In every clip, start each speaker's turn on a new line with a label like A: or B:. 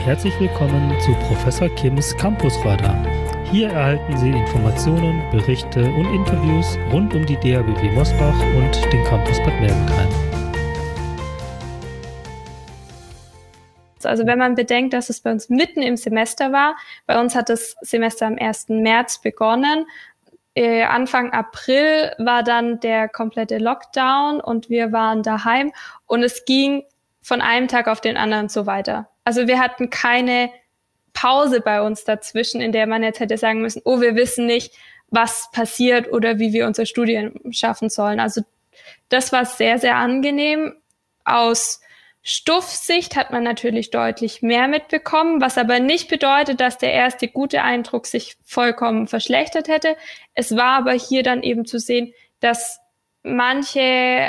A: Herzlich willkommen zu Professor Kims Campusradar. Hier erhalten Sie Informationen, Berichte und Interviews rund um die DABW Mosbach und den Campus Bad Mergentheim.
B: Also wenn man bedenkt, dass es bei uns mitten im Semester war, bei uns hat das Semester am 1. März begonnen, Anfang April war dann der komplette Lockdown und wir waren daheim und es ging von einem Tag auf den anderen so weiter. Also wir hatten keine Pause bei uns dazwischen, in der man jetzt hätte sagen müssen, oh, wir wissen nicht, was passiert oder wie wir unser Studium schaffen sollen. Also das war sehr, sehr angenehm. Aus Stuff-Sicht hat man natürlich deutlich mehr mitbekommen, was aber nicht bedeutet, dass der erste gute Eindruck sich vollkommen verschlechtert hätte. Es war aber hier dann eben zu sehen, dass manche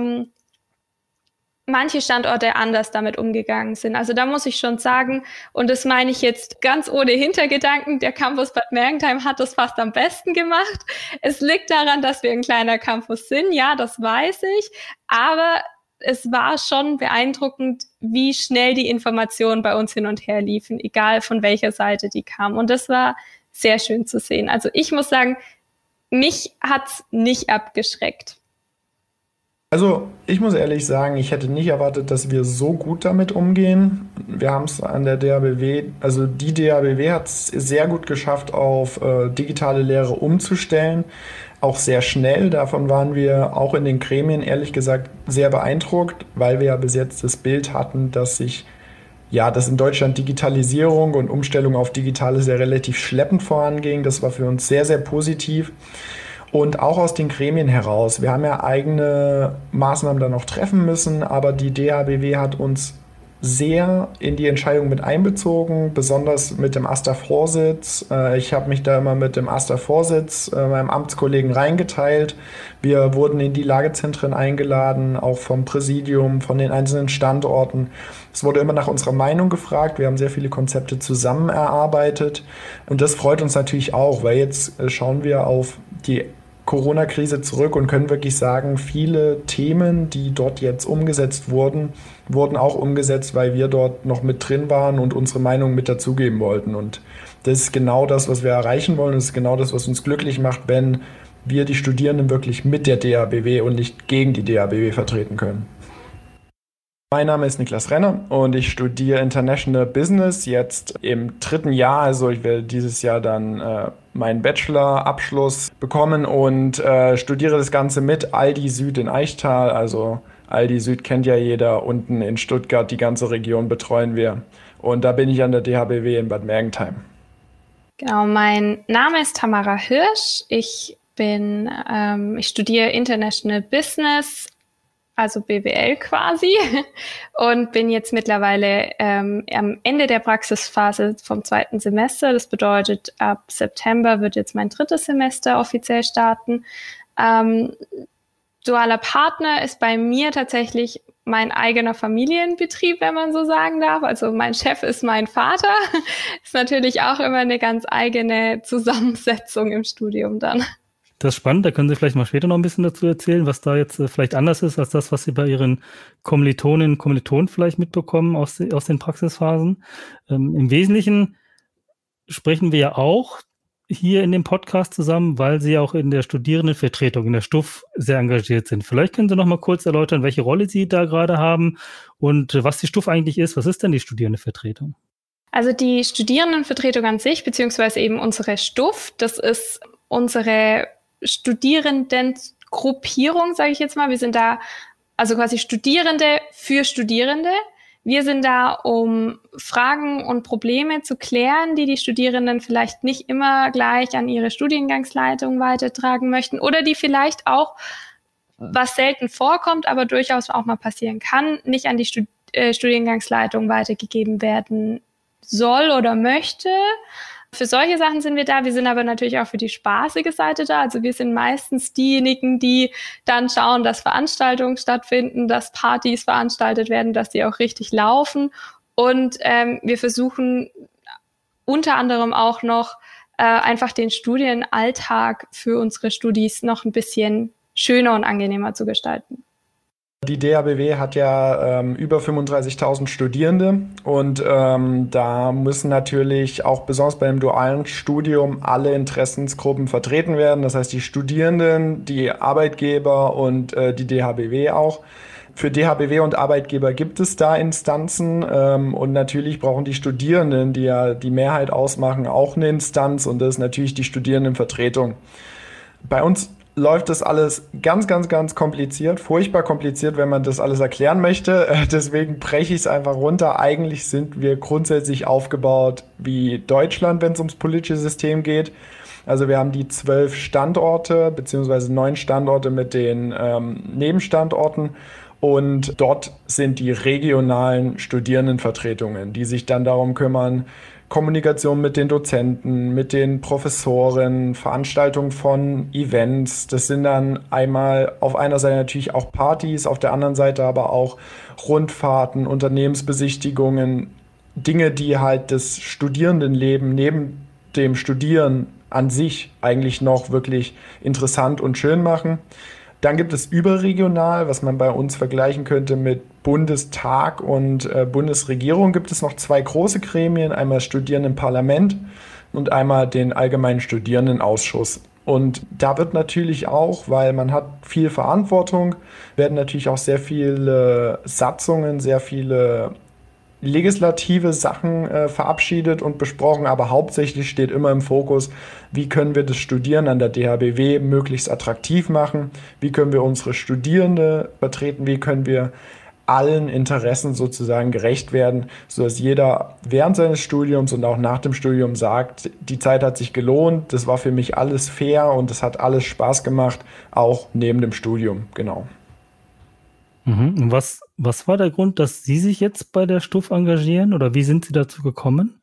B: Standorte anders damit umgegangen sind. Also da muss ich schon sagen, und das meine ich jetzt ganz ohne Hintergedanken, der Campus Bad Mergentheim hat das fast am besten gemacht. Es liegt daran, dass wir ein kleiner Campus sind, ja, das weiß ich, aber es war schon beeindruckend, wie schnell die Informationen bei uns hin und her liefen, egal von welcher Seite die kamen. Und das war sehr schön zu sehen. Also ich muss sagen, mich hat's nicht abgeschreckt.
C: Also ich muss ehrlich sagen, ich hätte nicht erwartet, dass wir so gut damit umgehen. Wir haben es an der DABW, also die DABW hat es sehr gut geschafft, auf digitale Lehre umzustellen. Auch sehr schnell. Davon waren wir auch in den Gremien ehrlich gesagt sehr beeindruckt, weil wir ja bis jetzt das Bild hatten, dass in Deutschland Digitalisierung und Umstellung auf Digitales ja relativ schleppend voranging. Das war für uns sehr, sehr positiv. Und auch aus den Gremien heraus. Wir haben ja eigene Maßnahmen dann noch treffen müssen, aber die DABW hat uns sehr in die Entscheidung mit einbezogen, besonders mit dem AStA-Vorsitz. Ich habe mich da immer mit dem AStA-Vorsitz, meinem Amtskollegen, reingeteilt. Wir wurden in die Lagezentren eingeladen, auch vom Präsidium, von den einzelnen Standorten. Es wurde immer nach unserer Meinung gefragt. Wir haben sehr viele Konzepte zusammen erarbeitet. Und das freut uns natürlich auch, weil jetzt schauen wir auf die Corona-Krise zurück und können wirklich sagen, viele Themen, die dort jetzt umgesetzt wurden, wurden auch umgesetzt, weil wir dort noch mit drin waren und unsere Meinung mit dazugeben wollten. Und das ist genau das, was wir erreichen wollen. Das ist genau das, was uns glücklich macht, wenn wir die Studierenden wirklich mit der DABW und nicht gegen die DABW vertreten können. Mein Name ist Niklas Renner und ich studiere International Business jetzt im 3. Jahr. Also ich werde dieses Jahr dann meinen Bachelor-Abschluss bekommen und studiere das Ganze mit Aldi Süd in Eichtal. Also Aldi Süd kennt ja jeder, unten in Stuttgart, die ganze Region betreuen wir. Und da bin ich an der DHBW in Bad Mergentheim.
B: Genau, mein Name ist Tamara Hirsch. Ich studiere International Business, also BWL quasi, und bin jetzt mittlerweile am Ende der Praxisphase vom 2. Semester. Das bedeutet, ab September wird jetzt mein 3. Semester offiziell starten. Dualer Partner ist bei mir tatsächlich mein eigener Familienbetrieb, wenn man so sagen darf. Also mein Chef ist mein Vater. Ist natürlich auch immer eine ganz eigene Zusammensetzung im Studium dann.
A: Das ist spannend, da können Sie vielleicht mal später noch ein bisschen dazu erzählen, was da jetzt vielleicht anders ist als das, was Sie bei Ihren Kommilitoninnen und Kommilitonen vielleicht mitbekommen aus den Praxisphasen. Im Wesentlichen sprechen wir ja auch hier in dem Podcast zusammen, weil Sie auch in der Studierendenvertretung, in der STUF, sehr engagiert sind. Vielleicht können Sie noch mal kurz erläutern, welche Rolle Sie da gerade haben und was die STUF eigentlich ist. Was ist denn die Studierendenvertretung?
B: Also die Studierendenvertretung an sich, beziehungsweise eben unsere STUF, das ist unsere Studierendengruppierung, sage ich jetzt mal. Wir sind da also quasi Studierende für Studierende. Wir sind da, um Fragen und Probleme zu klären, die Studierenden vielleicht nicht immer gleich an ihre Studiengangsleitung weitertragen möchten oder die vielleicht auch, was selten vorkommt, aber durchaus auch mal passieren kann, nicht an die Studiengangsleitung weitergegeben werden soll oder möchte. Für solche Sachen sind wir da. Wir sind aber natürlich auch für die spaßige Seite da. Also wir sind meistens diejenigen, die dann schauen, dass Veranstaltungen stattfinden, dass Partys veranstaltet werden, dass die auch richtig laufen. Und wir versuchen unter anderem auch noch einfach den Studienalltag für unsere Studis noch ein bisschen schöner und angenehmer zu gestalten.
C: Die DHBW hat ja über 35.000 Studierende und da müssen natürlich auch besonders beim dualen Studium alle Interessensgruppen vertreten werden. Das heißt, die Studierenden, die Arbeitgeber und die DHBW auch. Für DHBW und Arbeitgeber gibt es da Instanzen und natürlich brauchen die Studierenden, die ja die Mehrheit ausmachen, auch eine Instanz und das ist natürlich die Studierendenvertretung. Bei uns läuft das alles ganz, ganz, ganz kompliziert, furchtbar kompliziert, wenn man das alles erklären möchte. Deswegen breche ich es einfach runter. Eigentlich sind wir grundsätzlich aufgebaut wie Deutschland, wenn es ums politische System geht. Also wir haben die 12 Standorte beziehungsweise 9 Standorte mit den Nebenstandorten. Und dort sind die regionalen Studierendenvertretungen, die sich dann darum kümmern, Kommunikation mit den Dozenten, mit den Professoren, Veranstaltung von Events. Das sind dann einmal auf einer Seite natürlich auch Partys, auf der anderen Seite aber auch Rundfahrten, Unternehmensbesichtigungen, Dinge, die halt das Studierendenleben neben dem Studieren an sich eigentlich noch wirklich interessant und schön machen. Dann gibt es überregional, was man bei uns vergleichen könnte mit Bundestag und Bundesregierung, gibt es noch 2 große Gremien, einmal das Studierendenparlament und einmal den Allgemeinen Studierendenausschuss. Und da wird natürlich auch, weil man hat viel Verantwortung, werden natürlich auch sehr viele Satzungen, sehr viele legislative Sachen verabschiedet und besprochen, aber hauptsächlich steht immer im Fokus, wie können wir das Studieren an der DHBW möglichst attraktiv machen, wie können wir unsere Studierende vertreten, wie können wir allen Interessen sozusagen gerecht werden, sodass jeder während seines Studiums und auch nach dem Studium sagt, die Zeit hat sich gelohnt, das war für mich alles fair und es hat alles Spaß gemacht, auch neben dem Studium, genau.
A: Und was war der Grund, dass Sie sich jetzt bei der STUF engagieren oder wie sind Sie dazu gekommen?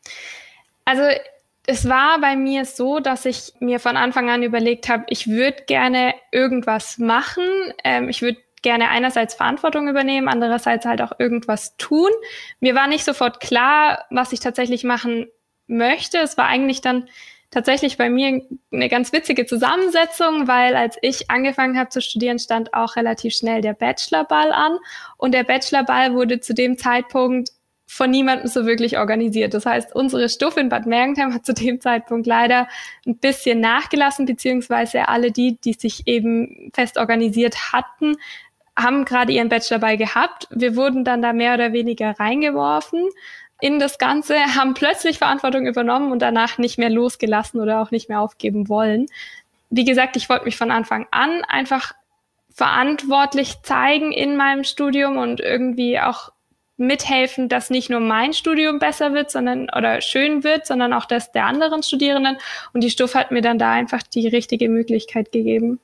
B: Also es war bei mir so, dass ich mir von Anfang an überlegt habe, ich würde gerne irgendwas machen. Ich würde gerne einerseits Verantwortung übernehmen, andererseits halt auch irgendwas tun. Mir war nicht sofort klar, was ich tatsächlich machen möchte. Es war eigentlich dann tatsächlich bei mir eine ganz witzige Zusammensetzung, weil als ich angefangen habe zu studieren, stand auch relativ schnell der Bachelorball an. Und der Bachelorball wurde zu dem Zeitpunkt von niemandem so wirklich organisiert. Das heißt, unsere STUF in Bad Mergentheim hat zu dem Zeitpunkt leider ein bisschen nachgelassen, beziehungsweise alle die sich eben fest organisiert hatten, haben gerade ihren Bachelorball gehabt. Wir wurden dann da mehr oder weniger reingeworfen in das Ganze, haben plötzlich Verantwortung übernommen und danach nicht mehr losgelassen oder auch nicht mehr aufgeben wollen. Wie gesagt, ich wollte mich von Anfang an einfach verantwortlich zeigen in meinem Studium und irgendwie auch mithelfen, dass nicht nur mein Studium besser wird, oder schön wird, sondern auch das der anderen Studierenden. Und die STUF hat mir dann da einfach die richtige Möglichkeit gegeben.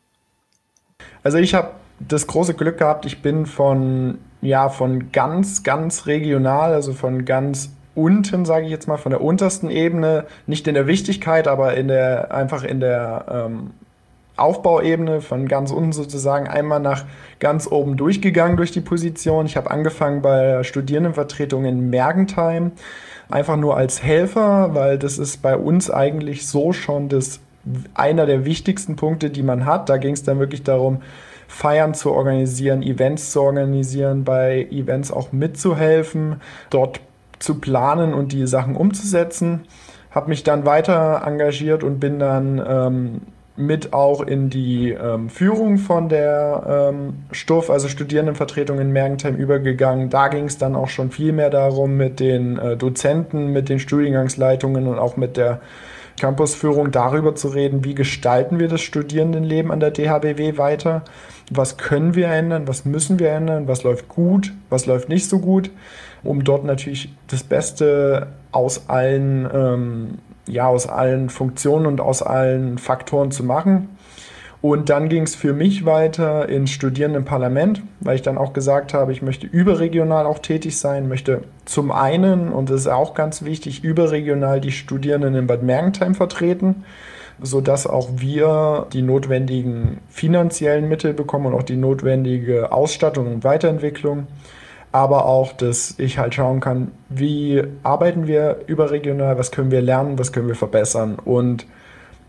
C: Also ich habe das große Glück gehabt, ich bin von ganz, ganz regional, also von ganz unten, sage ich jetzt mal, von der untersten Ebene, nicht in der Wichtigkeit, aber einfach in der Aufbauebene, von ganz unten sozusagen einmal nach ganz oben durchgegangen durch die Position. Ich habe angefangen bei der Studierendenvertretung in Mergentheim, einfach nur als Helfer, weil das ist bei uns eigentlich so schon einer der wichtigsten Punkte, die man hat. Da ging es dann wirklich darum, Feiern zu organisieren, Events zu organisieren, bei Events auch mitzuhelfen, dort zu planen und die Sachen umzusetzen. Habe mich dann weiter engagiert und bin dann mit auch in die Führung von der STUF, also Studierendenvertretung in Mergentheim, übergegangen. Da ging es dann auch schon viel mehr darum, mit den Dozenten, mit den Studiengangsleitungen und auch mit der Campusführung darüber zu reden, wie gestalten wir das Studierendenleben an der DHBW weiter, was können wir ändern, was müssen wir ändern, was läuft gut, was läuft nicht so gut, um dort natürlich das Beste aus allen Funktionen und aus allen Faktoren zu machen. Und dann ging es für mich weiter ins Studierendenparlament, weil ich dann auch gesagt habe, ich möchte überregional auch tätig sein, möchte zum einen, und das ist auch ganz wichtig, überregional die Studierenden in Bad Mergentheim vertreten, sodass auch wir die notwendigen finanziellen Mittel bekommen und auch die notwendige Ausstattung und Weiterentwicklung. Aber auch, dass ich halt schauen kann, wie arbeiten wir überregional, was können wir lernen, was können wir verbessern. Und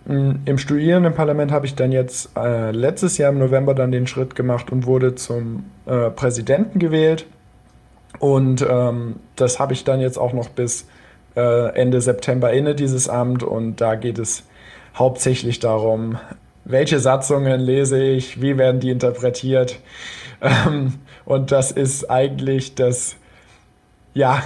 C: Im Studierendenparlament habe ich dann jetzt letztes Jahr im November dann den Schritt gemacht und wurde zum Präsidenten gewählt. Und das habe ich dann jetzt auch noch bis Ende September inne, dieses Amt. Und da geht es hauptsächlich darum, welche Satzungen lese ich, wie werden die interpretiert. Und das ist eigentlich das, ja,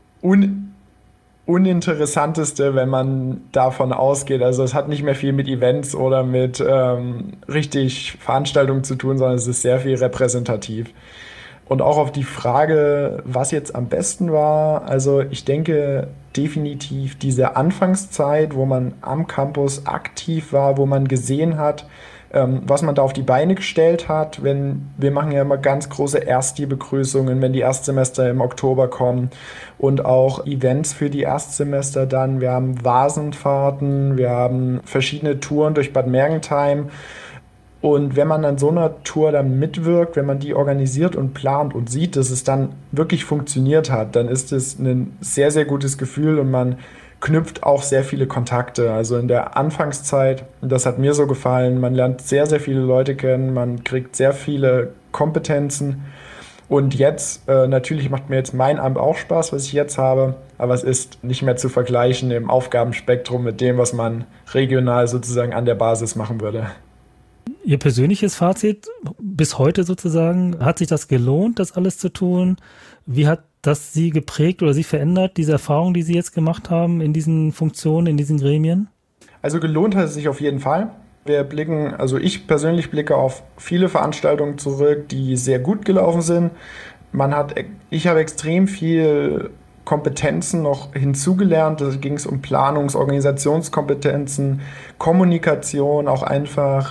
C: uninteressanteste, wenn man davon ausgeht. Also es hat nicht mehr viel mit Events oder mit richtig Veranstaltungen zu tun, sondern es ist sehr viel repräsentativ. Und auch auf die Frage, was jetzt am besten war, also ich denke definitiv diese Anfangszeit, wo man am Campus aktiv war, wo man gesehen hat, was man da auf die Beine gestellt hat. Wir machen ja immer ganz große Erstbegrüßungen, wenn die Erstsemester im Oktober kommen und auch Events für die Erstsemester dann. Wir haben Vasenfahrten, wir haben verschiedene Touren durch Bad Mergentheim. Und wenn man an so einer Tour dann mitwirkt, wenn man die organisiert und plant und sieht, dass es dann wirklich funktioniert hat, dann ist es ein sehr, sehr gutes Gefühl und man knüpft auch sehr viele Kontakte. Also in der Anfangszeit, das hat mir so gefallen, man lernt sehr, sehr viele Leute kennen, man kriegt sehr viele Kompetenzen. Und jetzt, natürlich macht mir jetzt mein Amt auch Spaß, was ich jetzt habe, aber es ist nicht mehr zu vergleichen im Aufgabenspektrum mit dem, was man regional sozusagen an der Basis machen würde.
A: Ihr persönliches Fazit bis heute sozusagen, hat sich das gelohnt, das alles zu tun? Wie hat das Sie geprägt oder Sie verändert, diese Erfahrung, die Sie jetzt gemacht haben in diesen Funktionen, in diesen Gremien?
C: Also gelohnt hat es sich auf jeden Fall. Ich persönlich blicke auf viele Veranstaltungen zurück, die sehr gut gelaufen sind. Ich habe extrem viel Kompetenzen noch hinzugelernt. Da ging es um Planungs-, Organisationskompetenzen, Kommunikation, auch einfach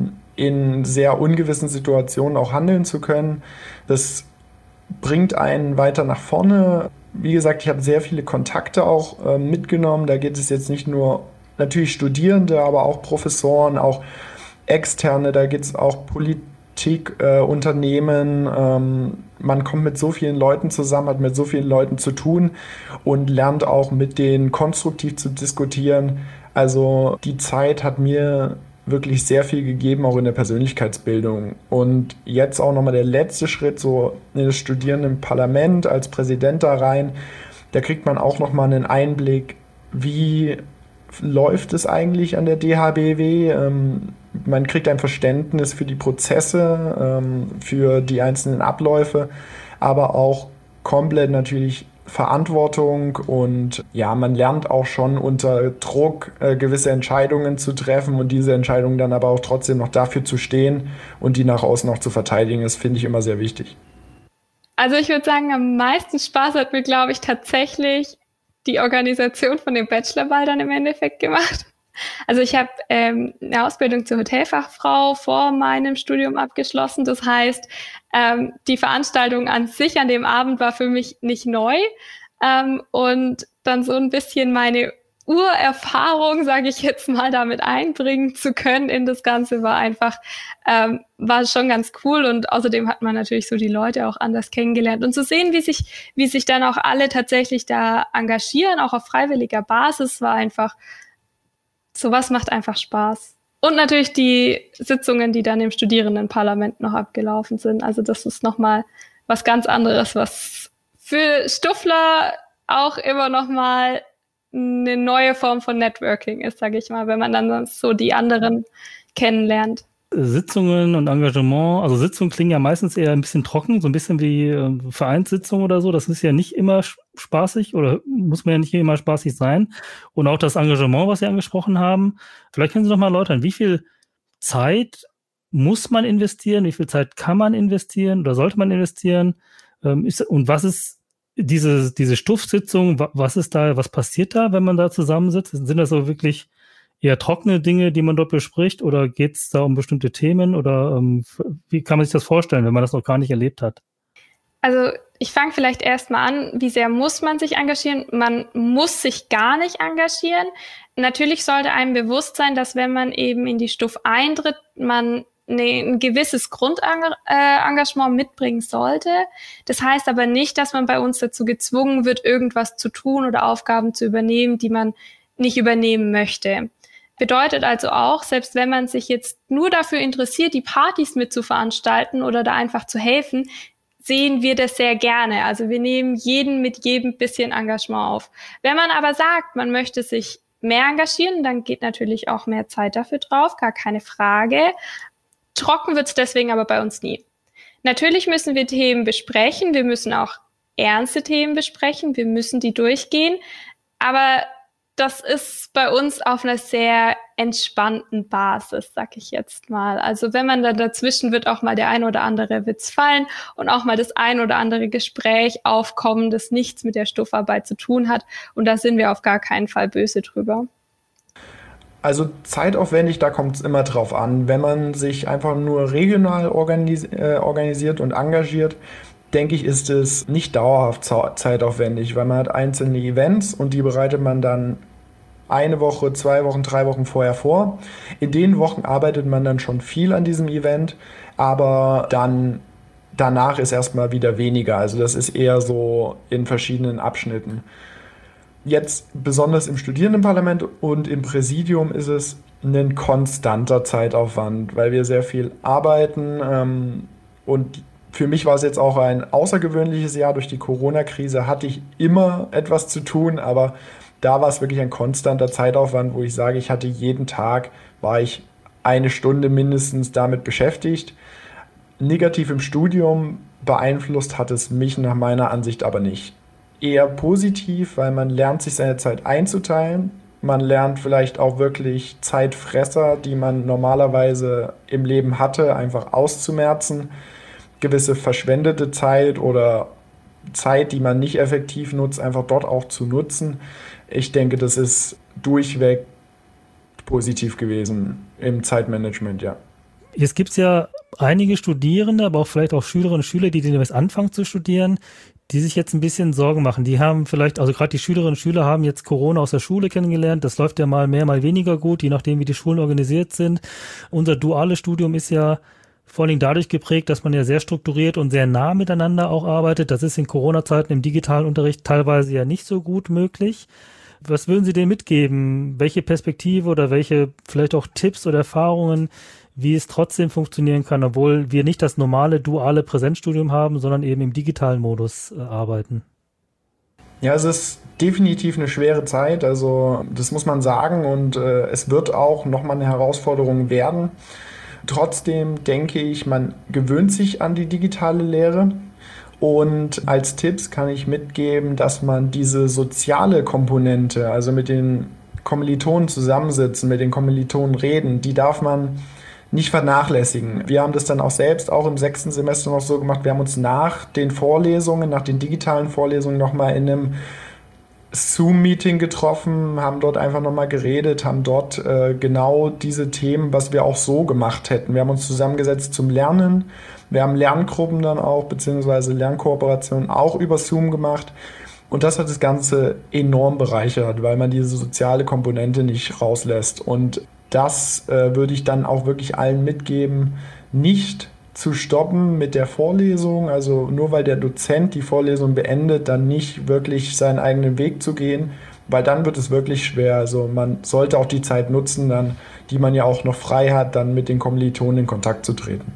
C: in sehr ungewissen Situationen auch handeln zu können. Das bringt einen weiter nach vorne. Wie gesagt, ich habe sehr viele Kontakte auch mitgenommen. Da geht es jetzt nicht nur natürlich Studierende, aber auch Professoren, auch Externe. Da geht es auch Politik, Unternehmen. Man kommt mit so vielen Leuten zusammen, hat mit so vielen Leuten zu tun und lernt auch mit denen konstruktiv zu diskutieren. Also die Zeit hat mir wirklich sehr viel gegeben, auch in der Persönlichkeitsbildung. Und jetzt auch nochmal der letzte Schritt, so in das Studierendenparlament als Präsident da rein. Da kriegt man auch nochmal einen Einblick, wie läuft es eigentlich an der DHBW. Man kriegt ein Verständnis für die Prozesse, für die einzelnen Abläufe, aber auch komplett natürlich Verantwortung und ja, man lernt auch schon unter Druck gewisse Entscheidungen zu treffen und diese Entscheidungen dann aber auch trotzdem noch dafür zu stehen und die nach außen noch zu verteidigen, das finde ich immer sehr wichtig.
B: Also ich würde sagen, am meisten Spaß hat mir, glaube ich, tatsächlich die Organisation von dem Bachelorball dann im Endeffekt gemacht. Also ich habe eine Ausbildung zur Hotelfachfrau vor meinem Studium abgeschlossen. Das heißt, die Veranstaltung an sich an dem Abend war für mich nicht neu. Und dann so ein bisschen meine Urerfahrung, sage ich jetzt mal, damit einbringen zu können in das Ganze war schon ganz cool. Und außerdem hat man natürlich so die Leute auch anders kennengelernt. Und zu sehen, wie sich dann auch alle tatsächlich da engagieren, auch auf freiwilliger Basis, sowas macht einfach Spaß. Und natürlich die Sitzungen, die dann im Studierendenparlament noch abgelaufen sind. Also das ist nochmal was ganz anderes, was für Stuffler auch immer nochmal eine neue Form von Networking ist, sage ich mal, wenn man dann so die anderen kennenlernt.
A: Sitzungen und Engagement, also Sitzungen klingen ja meistens eher ein bisschen trocken, so ein bisschen wie Vereinssitzungen oder so. Das ist ja nicht immer spaßig oder muss man ja nicht immer spaßig sein. Und auch das Engagement, was Sie angesprochen haben. Vielleicht können Sie noch mal erläutern, wie viel Zeit muss man investieren, wie viel Zeit kann man investieren oder sollte man investieren? Und was ist diese Stuff-Sitzung, was passiert da, wenn man da zusammensitzt? Sind das so wirklich eher trockene Dinge, die man dort bespricht, oder geht es da um bestimmte Themen, oder wie kann man sich das vorstellen, wenn man das noch gar nicht erlebt hat?
B: Also ich fange vielleicht erstmal an, wie sehr muss man sich engagieren? Man muss sich gar nicht engagieren. Natürlich sollte einem bewusst sein, dass wenn man eben in die Stuff eintritt, man ein gewisses Grundengagement mitbringen sollte. Das heißt aber nicht, dass man bei uns dazu gezwungen wird, irgendwas zu tun oder Aufgaben zu übernehmen, die man nicht übernehmen möchte. Bedeutet also auch, selbst wenn man sich jetzt nur dafür interessiert, die Partys mit zu veranstalten oder da einfach zu helfen, sehen wir das sehr gerne. Also wir nehmen jeden mit jedem bisschen Engagement auf. Wenn man aber sagt, man möchte sich mehr engagieren, dann geht natürlich auch mehr Zeit dafür drauf, gar keine Frage. Trocken wird's deswegen aber bei uns nie. Natürlich müssen wir Themen besprechen, wir müssen auch ernste Themen besprechen, wir müssen die durchgehen, aber das ist bei uns auf einer sehr entspannten Basis, sag ich jetzt mal. Also wenn man dann dazwischen wird auch mal der ein oder andere Witz fallen und auch mal das ein oder andere Gespräch aufkommen, das nichts mit der Stuffarbeit zu tun hat. Und da sind wir auf gar keinen Fall böse drüber.
C: Also zeitaufwendig, da kommt es immer drauf an. Wenn man sich einfach nur regional organisiert und engagiert, denke ich, ist es nicht dauerhaft zeitaufwendig, weil man hat einzelne Events und die bereitet man dann 1 Woche, 2 Wochen, 3 Wochen vorher vor. In den Wochen arbeitet man dann schon viel an diesem Event, aber dann danach ist erstmal wieder weniger. Also das ist eher so in verschiedenen Abschnitten. Jetzt besonders im Studierendenparlament und im Präsidium ist es ein konstanter Zeitaufwand, weil wir sehr viel arbeiten und für mich war es jetzt auch ein außergewöhnliches Jahr. Durch die Corona-Krise hatte ich immer etwas zu tun, aber da war es wirklich ein konstanter Zeitaufwand, wo ich sage, ich hatte jeden Tag, war ich 1 Stunde mindestens damit beschäftigt. Negativ im Studium beeinflusst hat es mich nach meiner Ansicht aber nicht. Eher positiv, weil man lernt, sich seine Zeit einzuteilen. Man lernt vielleicht auch wirklich Zeitfresser, die man normalerweise im Leben hatte, einfach auszumerzen. Gewisse verschwendete Zeit oder Zeit, die man nicht effektiv nutzt, einfach dort auch zu nutzen. Ich denke, das ist durchweg positiv gewesen im Zeitmanagement, ja.
A: Jetzt gibt es ja einige Studierende, aber auch vielleicht auch Schülerinnen und Schüler, die jetzt anfangen zu studieren, die sich jetzt ein bisschen Sorgen machen. Die haben vielleicht, also gerade die Schülerinnen und Schüler haben jetzt Corona aus der Schule kennengelernt. Das läuft ja mal mehr, mal weniger gut, je nachdem, wie die Schulen organisiert sind. Unser duales Studium ist ja vor allem dadurch geprägt, dass man ja sehr strukturiert und sehr nah miteinander auch arbeitet. Das ist in Corona-Zeiten im digitalen Unterricht teilweise ja nicht so gut möglich. Was würden Sie denen mitgeben? Welche Perspektive oder welche vielleicht auch Tipps oder Erfahrungen, wie es trotzdem funktionieren kann, obwohl wir nicht das normale duale Präsenzstudium haben, sondern eben im digitalen Modus arbeiten?
C: Ja, es ist definitiv eine schwere Zeit, also das muss man sagen und es wird auch nochmal eine Herausforderung werden. Trotzdem denke ich, man gewöhnt sich an die digitale Lehre und als Tipps kann ich mitgeben, dass man diese soziale Komponente, also mit den Kommilitonen zusammensitzen, mit den Kommilitonen reden, die darf man nicht vernachlässigen. Wir haben das dann auch selbst auch im 6. Semester noch so gemacht, wir haben uns nach den Vorlesungen, nach den digitalen Vorlesungen nochmal in einem Zoom-Meeting getroffen, haben dort einfach nochmal geredet, haben dort genau diese Themen, was wir auch so gemacht hätten. Wir haben uns zusammengesetzt zum Lernen. Wir haben Lerngruppen dann auch, beziehungsweise Lernkooperationen auch über Zoom gemacht. Und das hat das Ganze enorm bereichert, weil man diese soziale Komponente nicht rauslässt. Und das würde ich dann auch wirklich allen mitgeben, nicht zu stoppen mit der Vorlesung, also nur weil der Dozent die Vorlesung beendet, dann nicht wirklich seinen eigenen Weg zu gehen, weil dann wird es wirklich schwer. Also man sollte auch die Zeit nutzen, dann, die man ja auch noch frei hat, dann mit den Kommilitonen in Kontakt zu treten.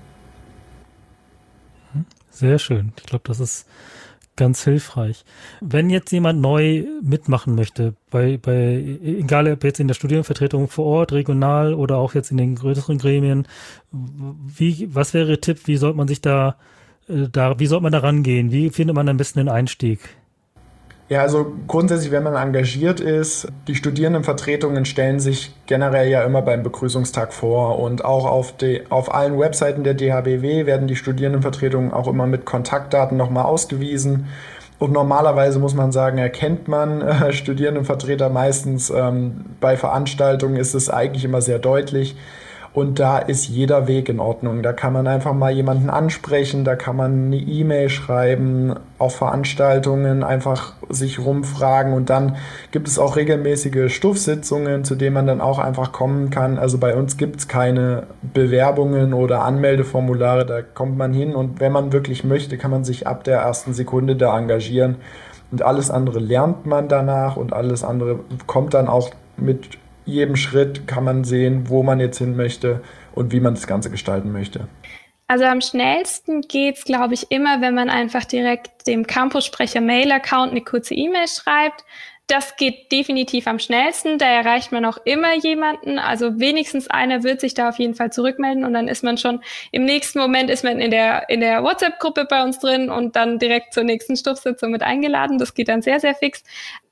A: Sehr schön. Ich glaube, das ist ganz hilfreich. Wenn jetzt jemand neu mitmachen möchte, egal ob jetzt in der Studienvertretung vor Ort, regional oder auch jetzt in den größeren Gremien, was wäre Ihr Tipp, wie sollte man sich wie sollte man da rangehen? Wie findet man am besten den Einstieg?
C: Ja, also grundsätzlich, wenn man engagiert ist, die Studierendenvertretungen stellen sich generell ja immer beim Begrüßungstag vor und auch auf allen Webseiten der DHBW werden die Studierendenvertretungen auch immer mit Kontaktdaten nochmal ausgewiesen. Und normalerweise muss man sagen, erkennt man Studierendenvertreter meistens bei Veranstaltungen ist es eigentlich immer sehr deutlich. Und da ist jeder Weg in Ordnung. Da kann man einfach mal jemanden ansprechen, da kann man eine E-Mail schreiben, auf Veranstaltungen einfach sich rumfragen und dann gibt es auch regelmäßige Stuffsitzungen, zu denen man dann auch einfach kommen kann. Also bei uns gibt es keine Bewerbungen oder Anmeldeformulare, da kommt man hin und wenn man wirklich möchte, kann man sich ab der ersten Sekunde da engagieren und alles andere lernt man danach und alles andere kommt dann auch mit jedem Schritt kann man sehen, wo man jetzt hin möchte und wie man das Ganze gestalten möchte.
B: Also am schnellsten geht's, glaube ich, immer, wenn man einfach direkt dem Campus-Sprecher-Mail-Account eine kurze E-Mail schreibt. Das geht definitiv am schnellsten. Da erreicht man auch immer jemanden. Also wenigstens einer wird sich da auf jeden Fall zurückmelden und dann ist man schon im nächsten Moment ist man in der WhatsApp-Gruppe bei uns drin und dann direkt zur nächsten Stoffsitzung mit eingeladen. Das geht dann sehr, sehr fix.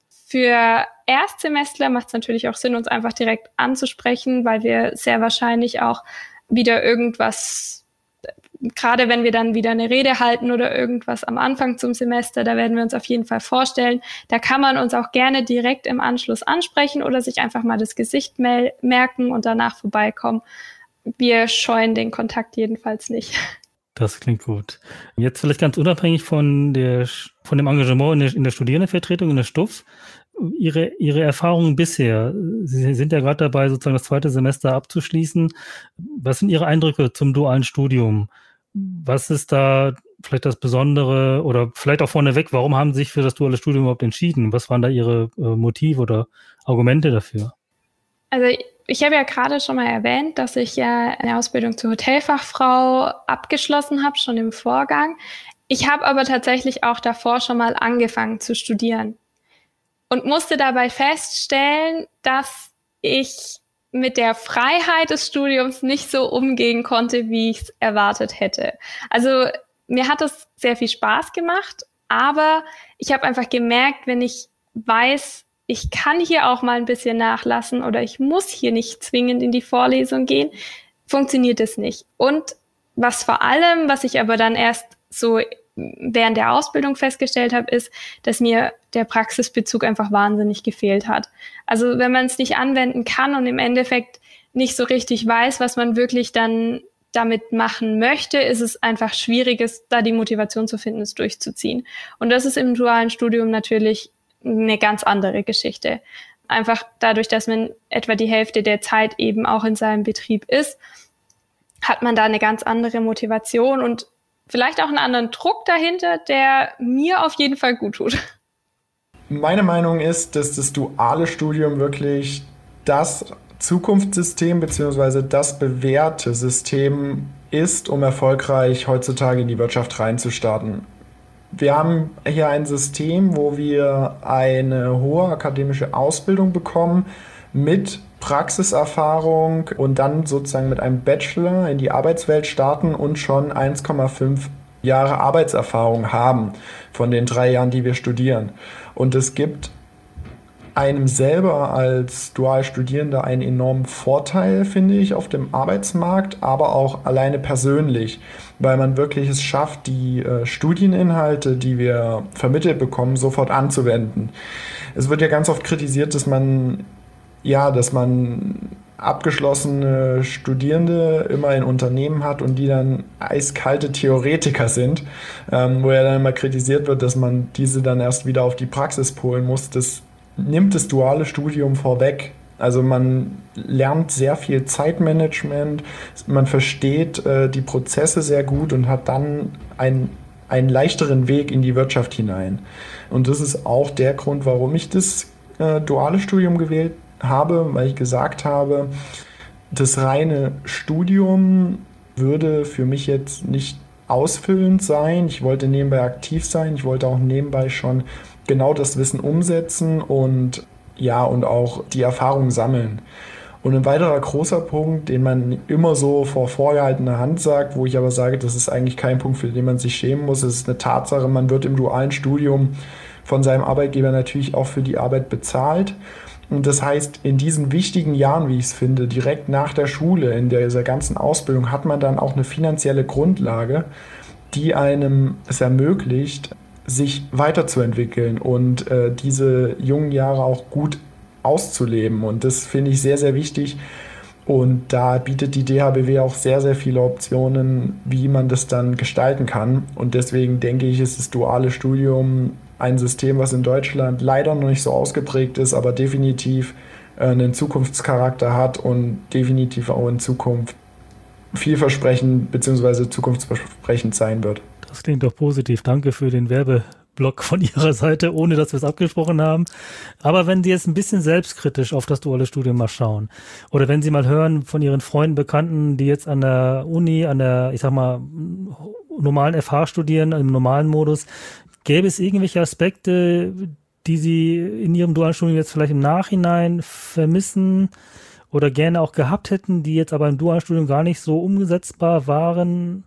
B: Für Erstsemestler macht es natürlich auch Sinn, uns einfach direkt anzusprechen, weil wir sehr wahrscheinlich auch wieder irgendwas, gerade wenn wir dann wieder eine Rede halten oder irgendwas am Anfang zum Semester, da werden wir uns auf jeden Fall vorstellen. Da kann man uns auch gerne direkt im Anschluss ansprechen oder sich einfach mal das Gesicht merken und danach vorbeikommen. Wir scheuen den Kontakt jedenfalls nicht.
A: Das klingt gut. Jetzt vielleicht ganz unabhängig von dem Engagement in der Studierendenvertretung in der STUFS, Ihre Erfahrungen bisher. Sie sind ja gerade dabei, sozusagen das zweite Semester abzuschließen. Was sind Ihre Eindrücke zum dualen Studium? Was ist da vielleicht das Besondere oder vielleicht auch vorneweg, warum haben Sie sich für das duale Studium überhaupt entschieden? Was waren da Ihre Motive oder Argumente dafür?
B: Also ich habe ja gerade schon mal erwähnt, dass ich ja eine Ausbildung zur Hotelfachfrau abgeschlossen habe, schon im Vorgang. Ich habe aber tatsächlich auch davor schon mal angefangen zu studieren und musste dabei feststellen, dass ich mit der Freiheit des Studiums nicht so umgehen konnte, wie ich es erwartet hätte. Also mir hat es sehr viel Spaß gemacht, aber ich habe einfach gemerkt, wenn ich weiß, ich kann hier auch mal ein bisschen nachlassen oder ich muss hier nicht zwingend in die Vorlesung gehen, funktioniert es nicht. Und was ich aber dann erst so während der Ausbildung festgestellt habe, ist, dass mir der Praxisbezug einfach wahnsinnig gefehlt hat. Also wenn man es nicht anwenden kann und im Endeffekt nicht so richtig weiß, was man wirklich dann damit machen möchte, ist es einfach schwierig, da die Motivation zu finden, es durchzuziehen. Und das ist im dualen Studium natürlich eine ganz andere Geschichte. Einfach dadurch, dass man etwa die Hälfte der Zeit eben auch in seinem Betrieb ist, hat man da eine ganz andere Motivation und vielleicht auch einen anderen Druck dahinter, der mir auf jeden Fall gut tut.
C: Meine Meinung ist, dass das duale Studium wirklich das Zukunftssystem bzw. das bewährte System ist, um erfolgreich heutzutage in die Wirtschaft reinzustarten. Wir haben hier ein System, wo wir eine hohe akademische Ausbildung bekommen mit Praxiserfahrung und dann sozusagen mit einem Bachelor in die Arbeitswelt starten und schon 1,5 Jahre Arbeitserfahrung haben von den 3 Jahren, die wir studieren. Und es gibt einem selber als Dualstudierender einen enormen Vorteil, finde ich, auf dem Arbeitsmarkt, aber auch alleine persönlich, weil man wirklich es schafft, die Studieninhalte, die wir vermittelt bekommen, sofort anzuwenden. Es wird ja ganz oft kritisiert, dass man abgeschlossene Studierende immer in Unternehmen hat und die dann eiskalte Theoretiker sind, wo ja dann immer kritisiert wird, dass man diese dann erst wieder auf die Praxis polen muss. Das nimmt das duale Studium vorweg. Also man lernt sehr viel Zeitmanagement, man versteht die Prozesse sehr gut und hat dann einen leichteren Weg in die Wirtschaft hinein. Und das ist auch der Grund, warum ich das duale Studium gewählt habe, weil ich gesagt habe, das reine Studium würde für mich jetzt nicht ausfüllend sein. Ich wollte nebenbei aktiv sein, ich wollte auch nebenbei schon genau das Wissen umsetzen und auch die Erfahrung sammeln. Und ein weiterer großer Punkt, den man immer so vor vorgehaltener Hand sagt, wo ich aber sage, das ist eigentlich kein Punkt, für den man sich schämen muss, es ist eine Tatsache, man wird im dualen Studium von seinem Arbeitgeber natürlich auch für die Arbeit bezahlt. Und das heißt, in diesen wichtigen Jahren, wie ich es finde, direkt nach der Schule, in dieser ganzen Ausbildung, hat man dann auch eine finanzielle Grundlage, die einem es ermöglicht, sich weiterzuentwickeln und diese jungen Jahre auch gut auszuleben. Und das finde ich sehr, sehr wichtig. Und da bietet die DHBW auch sehr, sehr viele Optionen, wie man das dann gestalten kann. Und deswegen denke ich, ist das duale Studium ein System, was in Deutschland leider noch nicht so ausgeprägt ist, aber definitiv einen Zukunftscharakter hat und definitiv auch in Zukunft vielversprechend bzw. zukunftsversprechend sein wird.
A: Das klingt doch positiv. Danke für den Werbeblock von Ihrer Seite, ohne dass wir es abgesprochen haben. Aber wenn Sie jetzt ein bisschen selbstkritisch auf das duale Studium mal schauen oder wenn Sie mal hören von Ihren Freunden, Bekannten, die jetzt an der Uni, an der, ich sag mal, normalen FH studieren, im normalen Modus, gäbe es irgendwelche Aspekte, die Sie in Ihrem dualen Studium jetzt vielleicht im Nachhinein vermissen oder gerne auch gehabt hätten, die jetzt aber im dualen Studium gar nicht so umsetzbar waren?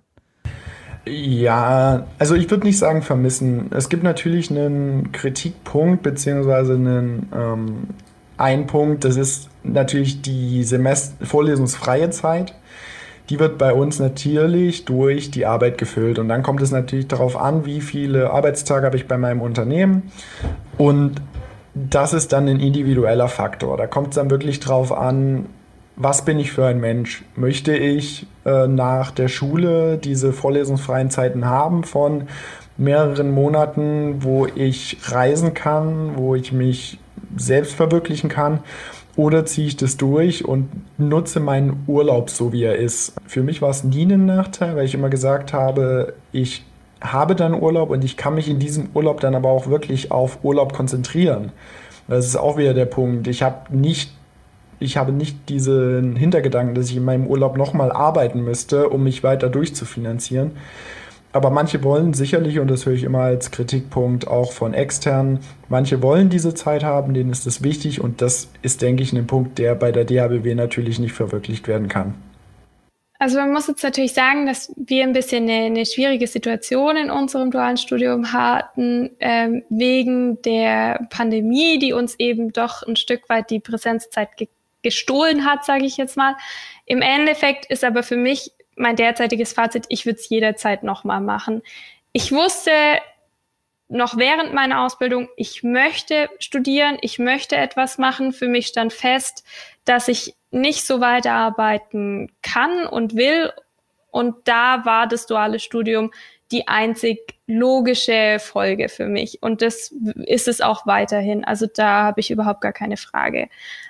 C: Ja, also ich würde nicht sagen vermissen. Es gibt natürlich einen Kritikpunkt beziehungsweise einen Punkt, das ist natürlich die vorlesungsfreie Zeit. Die wird bei uns natürlich durch die Arbeit gefüllt. Und dann kommt es natürlich darauf an, wie viele Arbeitstage habe ich bei meinem Unternehmen. Und das ist dann ein individueller Faktor. Da kommt es dann wirklich drauf an, was bin ich für ein Mensch? Möchte ich nach der Schule diese vorlesungsfreien Zeiten haben von mehreren Monaten, wo ich reisen kann, wo ich mich selbst verwirklichen kann? Oder ziehe ich das durch und nutze meinen Urlaub so, wie er ist? Für mich war es nie ein Nachteil, weil ich immer gesagt habe, ich habe dann Urlaub und ich kann mich in diesem Urlaub dann aber auch wirklich auf Urlaub konzentrieren. Das ist auch wieder der Punkt. Ich habe nicht diesen Hintergedanken, dass ich in meinem Urlaub nochmal arbeiten müsste, um mich weiter durchzufinanzieren. Aber manche wollen sicherlich, und das höre ich immer als Kritikpunkt auch von externen, manche wollen diese Zeit haben, denen ist das wichtig und das ist, denke ich, ein Punkt, der bei der DHBW natürlich nicht verwirklicht werden kann.
B: Also man muss jetzt natürlich sagen, dass wir ein bisschen eine schwierige Situation in unserem dualen Studium hatten, wegen der Pandemie, die uns eben doch ein Stück weit die Präsenzzeit gestohlen hat, sage ich jetzt mal. Im Endeffekt ist aber für mich mein derzeitiges Fazit, ich würde es jederzeit nochmal machen. Ich wusste noch während meiner Ausbildung, ich möchte studieren, ich möchte etwas machen. Für mich stand fest, dass ich nicht so weiterarbeiten kann und will. Und da war das duale Studium die einzig logische Folge für mich. Und das ist es auch weiterhin. Also da habe ich überhaupt gar keine Frage.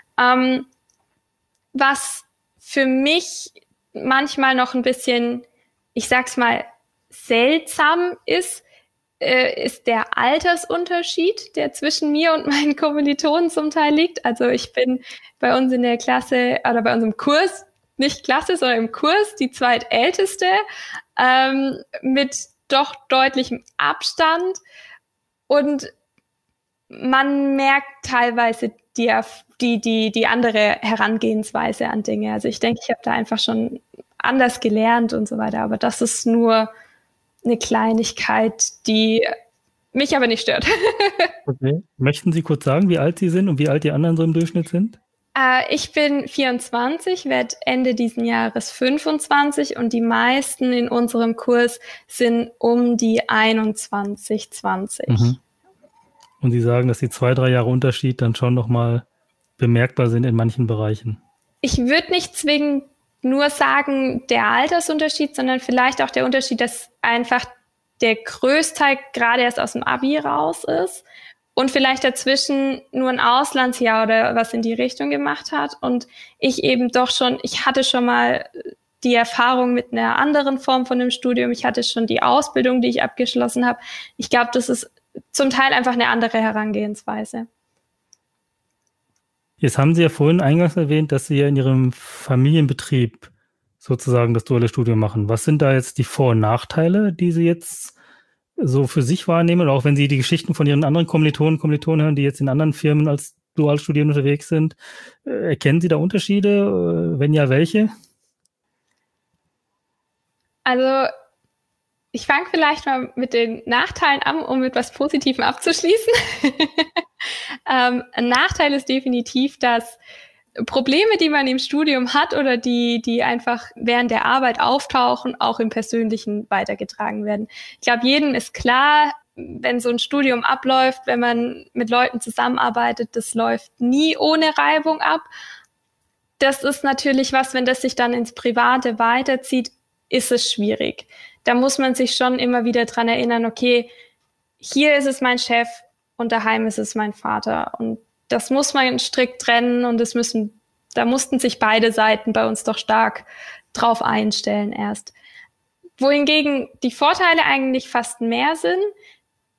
B: Was für mich manchmal noch ein bisschen, ich sag's mal, seltsam ist der Altersunterschied, der zwischen mir und meinen Kommilitonen zum Teil liegt. Also ich bin bei uns in der Klasse oder bei uns im Kurs, nicht Klasse, sondern im Kurs, die zweitälteste, mit doch deutlichem Abstand. Und man merkt teilweise die andere Herangehensweise an Dinge. Also ich denke, ich habe da einfach schon anders gelernt und so weiter. Aber das ist nur eine Kleinigkeit, die mich aber nicht stört.
A: Okay. Möchten Sie kurz sagen, wie alt Sie sind und wie alt die anderen so im Durchschnitt sind?
B: Ich bin 24, werde Ende diesen Jahres 25 und die meisten in unserem Kurs sind um die 21, 20.
A: Mhm. Und Sie sagen, dass die 2-3 Jahre Unterschied dann schon nochmal bemerkbar sind in manchen Bereichen.
B: Ich würde nicht zwingend nur sagen, der Altersunterschied, sondern vielleicht auch der Unterschied, dass einfach der Größteil gerade erst aus dem Abi raus ist und vielleicht dazwischen nur ein Auslandsjahr oder was in die Richtung gemacht hat. Und ich eben doch schon, ich hatte schon mal die Erfahrung mit einer anderen Form von einem Studium. Ich hatte schon die Ausbildung, die ich abgeschlossen habe. Ich glaube, das ist zum Teil einfach eine andere Herangehensweise.
A: Jetzt haben Sie ja vorhin eingangs erwähnt, dass Sie ja in Ihrem Familienbetrieb sozusagen das duale Studium machen. Was sind da jetzt die Vor- und Nachteile, die Sie jetzt so für sich wahrnehmen? Oder auch wenn Sie die Geschichten von Ihren anderen Kommilitonen hören, die jetzt in anderen Firmen als Dualstudierende unterwegs sind, erkennen Sie da Unterschiede? Wenn ja, welche?
B: Also ich fange vielleicht mal mit den Nachteilen an, um mit was Positivem abzuschließen. Ein Nachteil ist definitiv, dass Probleme, die man im Studium hat oder die einfach während der Arbeit auftauchen, auch im Persönlichen weitergetragen werden. Ich glaube, jedem ist klar, wenn so ein Studium abläuft, wenn man mit Leuten zusammenarbeitet, das läuft nie ohne Reibung ab. Das ist natürlich was, wenn das sich dann ins Private weiterzieht, ist es schwierig. Da muss man sich schon immer wieder dran erinnern, okay, hier ist es mein Chef und daheim ist es mein Vater. Und das muss man strikt trennen und da mussten sich beide Seiten bei uns doch stark drauf einstellen erst. Wohingegen die Vorteile eigentlich fast mehr sind.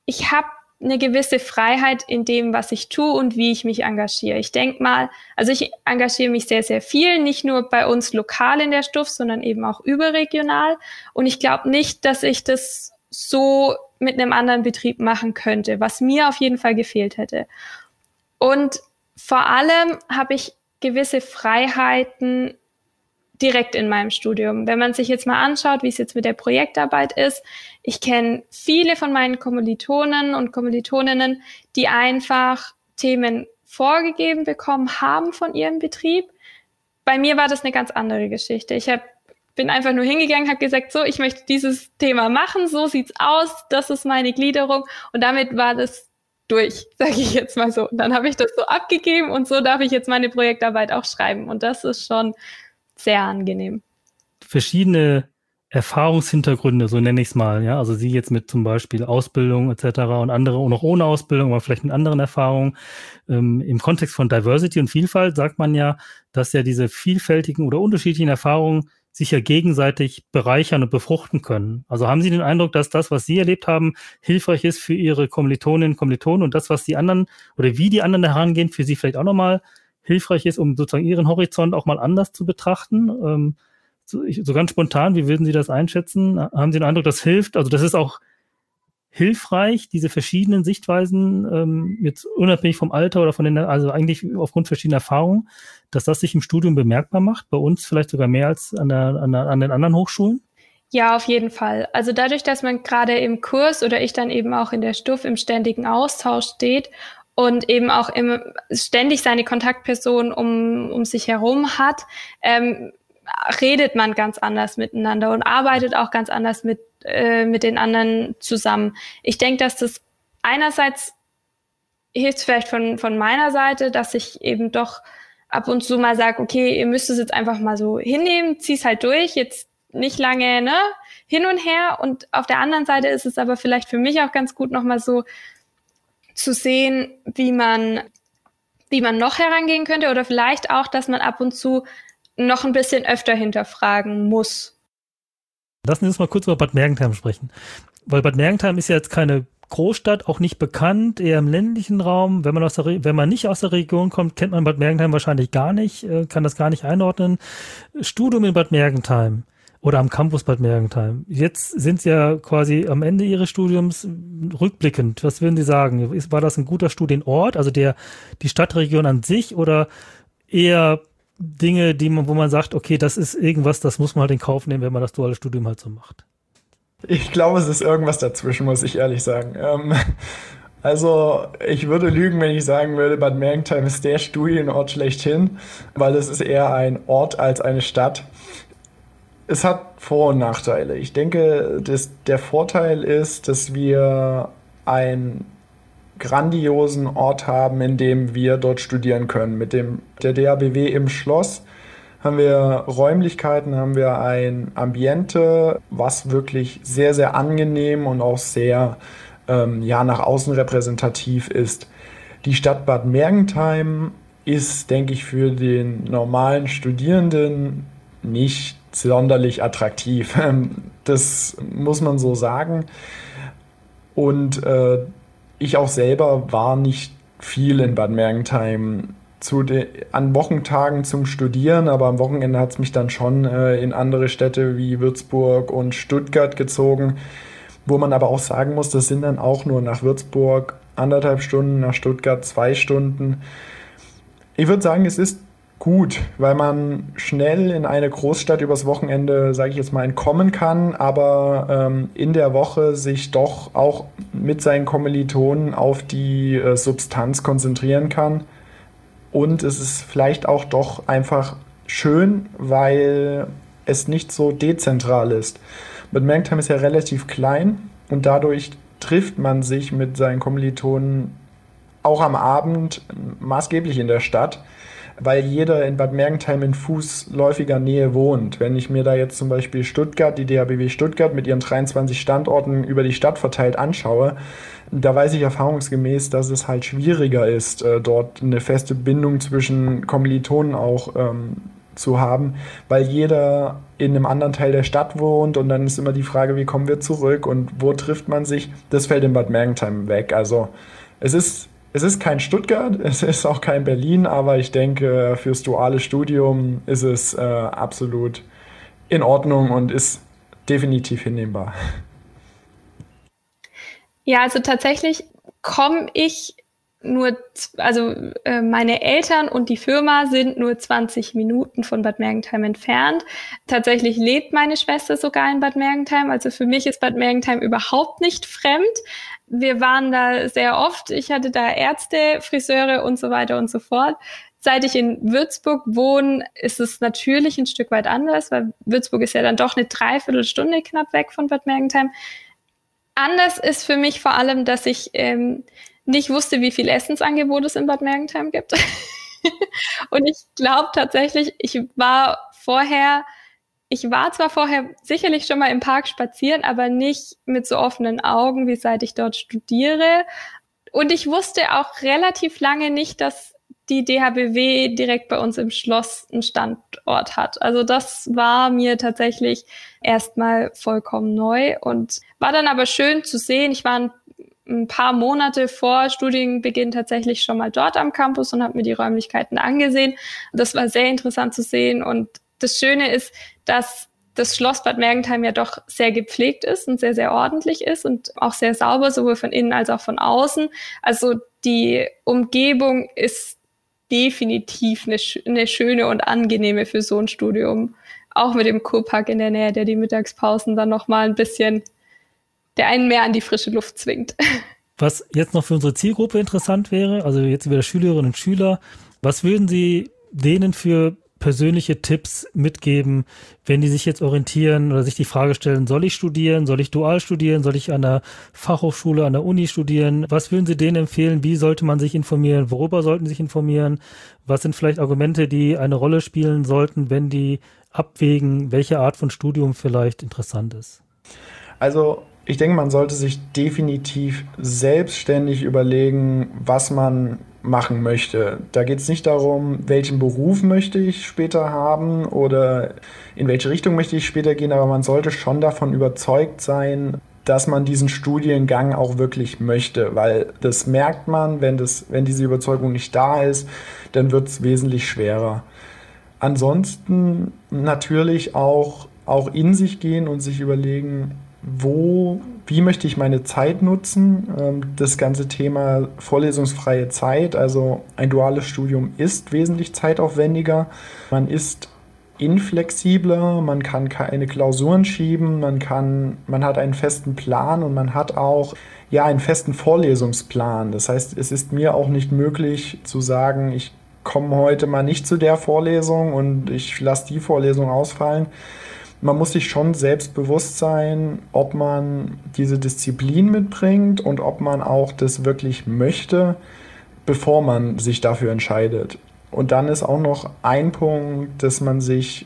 B: ich habe eine gewisse Freiheit in dem, was ich tue und wie ich mich engagiere. Ich denke mal, also ich engagiere mich sehr, sehr viel, nicht nur bei uns lokal in der Stuff, sondern eben auch überregional. Und ich glaube nicht, dass ich das so mit einem anderen Betrieb machen könnte, was mir auf jeden Fall gefehlt hätte. Und vor allem habe ich gewisse Freiheiten direkt in meinem Studium. Wenn man sich jetzt mal anschaut, wie es jetzt mit der Projektarbeit ist, ich kenne viele von meinen Kommilitonen und Kommilitoninnen, die einfach Themen vorgegeben bekommen haben von ihrem Betrieb. Bei mir war das eine ganz andere Geschichte. Ich bin einfach nur hingegangen, habe gesagt, so, ich möchte dieses Thema machen, so sieht's aus, das ist meine Gliederung und damit war das durch, sage ich jetzt mal so. Und dann habe ich das so abgegeben und so darf ich jetzt meine Projektarbeit auch schreiben und das ist schon sehr angenehm.
A: Verschiedene Erfahrungshintergründe, so nenne ich es mal, ja. Also Sie jetzt mit zum Beispiel Ausbildung etc. und andere auch noch ohne Ausbildung, aber vielleicht mit anderen Erfahrungen. Im Kontext von Diversity und Vielfalt sagt man ja, dass ja diese vielfältigen oder unterschiedlichen Erfahrungen sich ja gegenseitig bereichern und befruchten können. Also haben Sie den Eindruck, dass das, was Sie erlebt haben, hilfreich ist für Ihre Kommilitoninnen und Kommilitonen und das, was die anderen oder wie die anderen herangehen, für Sie vielleicht auch nochmal hilfreich ist, um sozusagen Ihren Horizont auch mal anders zu betrachten? So ganz spontan, wie würden Sie das einschätzen? Haben Sie den Eindruck, das hilft? Also das ist auch hilfreich, diese verschiedenen Sichtweisen, jetzt unabhängig vom Alter oder also eigentlich aufgrund verschiedener Erfahrungen, dass das sich im Studium bemerkbar macht, bei uns vielleicht sogar mehr als an den anderen Hochschulen?
B: Ja, auf jeden Fall. Also dadurch, dass man gerade im Kurs oder ich dann eben auch in der Stuff im ständigen Austausch steht und eben auch ständig seine Kontaktperson um sich herum hat, redet man ganz anders miteinander und arbeitet auch ganz anders mit den anderen zusammen. Ich denke, dass das einerseits hilft vielleicht von meiner Seite, dass ich eben doch ab und zu mal sage, okay, ihr müsst es jetzt einfach mal so hinnehmen, zieh's halt durch, jetzt nicht lange hin und her. Und auf der anderen Seite ist es aber vielleicht für mich auch ganz gut, nochmal so zu sehen, wie man noch herangehen könnte oder vielleicht auch, dass man ab und zu noch ein bisschen öfter hinterfragen muss.
A: Lassen Sie uns mal kurz über Bad Mergentheim sprechen. Weil Bad Mergentheim ist ja jetzt keine Großstadt, auch nicht bekannt, eher im ländlichen Raum. Wenn man nicht aus der Region kommt, kennt man Bad Mergentheim wahrscheinlich gar nicht, kann das gar nicht einordnen. Studium in Bad Mergentheim oder am Campus Bad Mergentheim. Jetzt sind Sie ja quasi am Ende Ihres Studiums rückblickend. Was würden Sie sagen? War das ein guter Studienort, also die Stadtregion an sich oder eher Dinge, wo man sagt, okay, das ist irgendwas, das muss man halt in Kauf nehmen, wenn man das duale Studium halt so macht?
C: Ich glaube, es ist irgendwas dazwischen, muss ich ehrlich sagen. Also ich würde lügen, wenn ich sagen würde, Bad Mergentheim ist der Studienort schlechthin, weil es ist eher ein Ort als eine Stadt. Es hat Vor- und Nachteile. Ich denke, der Vorteil ist, dass wir einen grandiosen Ort haben, in dem wir dort studieren können. Mit der DABW im Schloss haben wir Räumlichkeiten, haben wir ein Ambiente, was wirklich sehr, sehr angenehm und auch sehr nach außen repräsentativ ist. Die Stadt Bad Mergentheim ist, denke ich, für den normalen Studierenden nicht sonderlich attraktiv. Das muss man so sagen. Und ich auch selber war nicht viel in Bad Mergentheim an Wochentagen zum Studieren, aber am Wochenende hat es mich dann schon in andere Städte wie Würzburg und Stuttgart gezogen, wo man aber auch sagen muss, das sind dann auch nur nach Würzburg 1,5 Stunden, nach Stuttgart 2 Stunden. Ich würde sagen, es ist gut, weil man schnell in eine Großstadt übers Wochenende, sage ich jetzt mal, entkommen kann, aber in der Woche sich doch auch mit seinen Kommilitonen auf die Substanz konzentrieren kann. Und es ist vielleicht auch doch einfach schön, weil es nicht so dezentral ist. Bad Mergentheim ist ja relativ klein und dadurch trifft man sich mit seinen Kommilitonen auch am Abend maßgeblich in der Stadt, weil jeder in Bad Mergentheim in fußläufiger Nähe wohnt. Wenn ich mir da jetzt zum Beispiel die DABW Stuttgart mit ihren 23 Standorten über die Stadt verteilt anschaue, da weiß ich erfahrungsgemäß, dass es halt schwieriger ist, dort eine feste Bindung zwischen Kommilitonen auch zu haben, weil jeder in einem anderen Teil der Stadt wohnt und dann ist immer die Frage, wie kommen wir zurück und wo trifft man sich? Das fällt in Bad Mergentheim weg. Also es ist kein Stuttgart, es ist auch kein Berlin, aber ich denke, fürs duale Studium ist es absolut in Ordnung und ist definitiv hinnehmbar.
B: Ja, also tatsächlich komme ich meine Eltern und die Firma sind nur 20 Minuten von Bad Mergentheim entfernt. Tatsächlich lebt meine Schwester sogar in Bad Mergentheim. Also für mich ist Bad Mergentheim überhaupt nicht fremd. Wir waren da sehr oft. Ich hatte da Ärzte, Friseure und so weiter und so fort. Seit ich in Würzburg wohne, ist es natürlich ein Stück weit anders, weil Würzburg ist ja dann doch eine Dreiviertelstunde knapp weg von Bad Mergentheim. Anders ist für mich vor allem, dass ich nicht wusste, wie viel Essensangebot es in Bad Mergentheim gibt. Und ich glaube tatsächlich, ich war zwar vorher sicherlich schon mal im Park spazieren, aber nicht mit so offenen Augen, wie seit ich dort studiere. Und ich wusste auch relativ lange nicht, dass die DHBW direkt bei uns im Schloss einen Standort hat. Also das war mir tatsächlich erstmal vollkommen neu und war dann aber schön zu sehen. Ich war ein paar Monate vor Studienbeginn tatsächlich schon mal dort am Campus und habe mir die Räumlichkeiten angesehen. Das war sehr interessant zu sehen und das Schöne ist, dass das Schloss Bad Mergentheim ja doch sehr gepflegt ist und sehr, sehr ordentlich ist und auch sehr sauber, sowohl von innen als auch von außen. Also die Umgebung ist definitiv eine schöne und angenehme für so ein Studium. Auch mit dem Kurpark in der Nähe, der die Mittagspausen dann nochmal ein bisschen, der einen mehr an die frische Luft zwingt.
A: Was jetzt noch für unsere Zielgruppe interessant wäre, also jetzt wieder Schülerinnen und Schüler, was würden Sie denen für persönliche Tipps mitgeben, wenn die sich jetzt orientieren oder sich die Frage stellen, soll ich studieren, soll ich dual studieren, soll ich an der Fachhochschule, an der Uni studieren? Was würden Sie denen empfehlen? Wie sollte man sich informieren? Worüber sollten sie sich informieren? Was sind vielleicht Argumente, die eine Rolle spielen sollten, wenn die abwägen, welche Art von Studium vielleicht interessant ist?
C: Also ich denke, man sollte sich definitiv selbstständig überlegen, was man machen möchte. Da geht es nicht darum, welchen Beruf möchte ich später haben oder in welche Richtung möchte ich später gehen, aber man sollte schon davon überzeugt sein, dass man diesen Studiengang auch wirklich möchte, weil das merkt man, wenn diese Überzeugung nicht da ist, dann wird es wesentlich schwerer. Ansonsten natürlich auch in sich gehen und sich überlegen, wie möchte ich meine Zeit nutzen? Das ganze Thema vorlesungsfreie Zeit, also ein duales Studium ist wesentlich zeitaufwendiger. Man ist inflexibler, man kann keine Klausuren schieben, man hat einen festen Plan und man hat auch einen festen Vorlesungsplan. Das heißt, es ist mir auch nicht möglich zu sagen, ich komme heute mal nicht zu der Vorlesung und ich lasse die Vorlesung ausfallen. Man muss sich schon selbstbewusst sein, ob man diese Disziplin mitbringt und ob man auch das wirklich möchte, bevor man sich dafür entscheidet. Und dann ist auch noch ein Punkt, dass man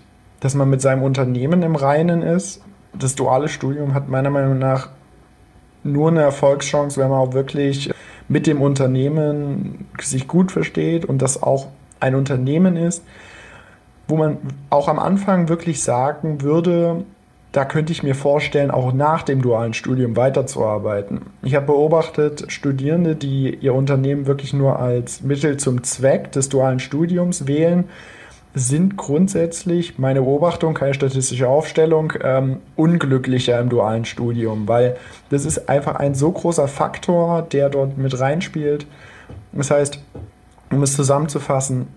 C: mit seinem Unternehmen im Reinen ist. Das duale Studium hat meiner Meinung nach nur eine Erfolgschance, wenn man auch wirklich mit dem Unternehmen sich gut versteht und das auch ein Unternehmen ist, wo man auch am Anfang wirklich sagen würde, da könnte ich mir vorstellen, auch nach dem dualen Studium weiterzuarbeiten. Ich habe beobachtet, Studierende, die ihr Unternehmen wirklich nur als Mittel zum Zweck des dualen Studiums wählen, sind grundsätzlich, meine Beobachtung, keine statistische Aufstellung, unglücklicher im dualen Studium, weil das ist einfach ein so großer Faktor, der dort mit reinspielt. Das heißt, um es zusammenzufassen,